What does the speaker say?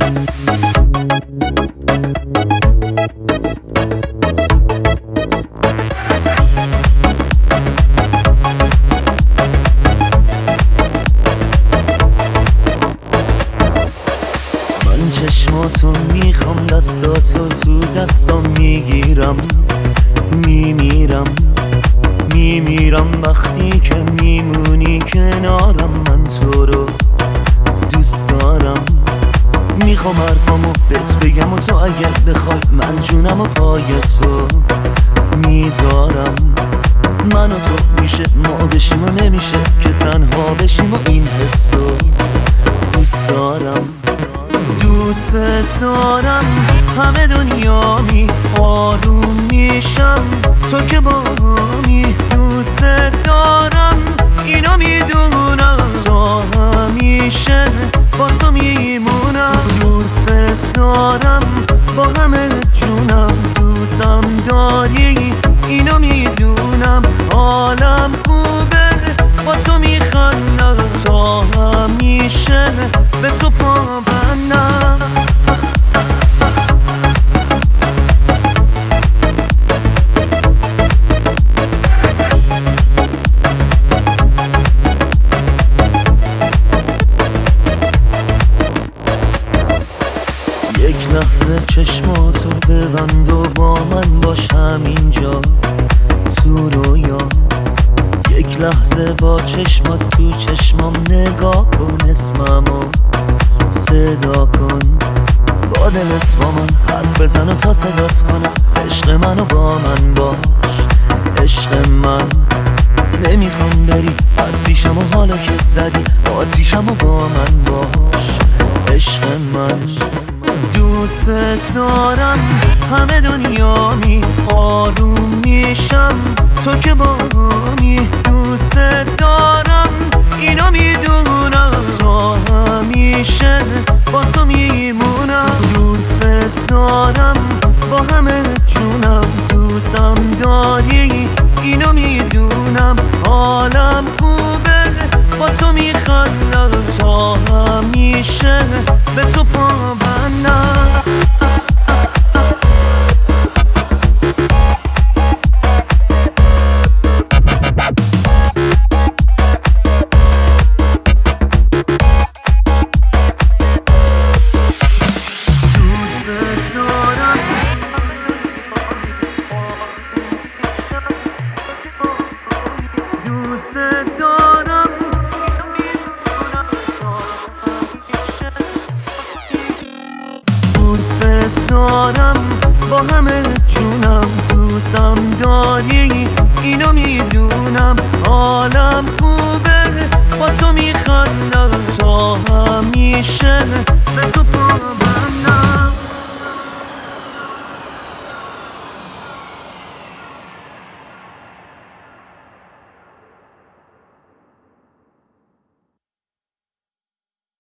چشماتو میخوام، دستاتو تو دستام میگیرم، میمیرم وقتی که میمونی کنارم. من تو رو دوست دارم، میخوام حرفامو بهت بگم و تو اگر بخوای من جونم و پای تو میذارم. من و تو میشه ما بشیم و نمیشه که تنها بشیم و این حسو دوست دارم. دوست دارم همه دنیامی، آروم میشم تو که باهامی. دوست دارم اینو میدونم، تا همیشه با تو میمونم. دوست دارم با همه جونم، دوستم داری اینو میدونم. حالم خوبه با تو میخندم، تا همیشه به تو پابندم. یک لحظه چشماتو ببند و با من باش همینجا تو رویا. یک لحظه با چشمات تو چشمام نگاه کن، اسممو صدا کن. با دلت با من حرف بزن و تا صدات کنم. عشق منو با من باش، عشق من. نمیخوام بری از پیشم و حالا که زدی آتیشم و با من باش، عشق من. دوست دارم همه دنیامی، آروم میشم تو که باهامی. دوست دارم اینو میدونم، تا همیشه با تو میمونم. دوست دارم با همه جونم، دوستم داری اینو میدونم. حالم خوبه با تو میخندم، تا همیشه به تو پابندم. دوست دارم با همه جونم، دوستم داری اینو میدونم. حالم خوبه با تو میخندم، تا همیشه به تو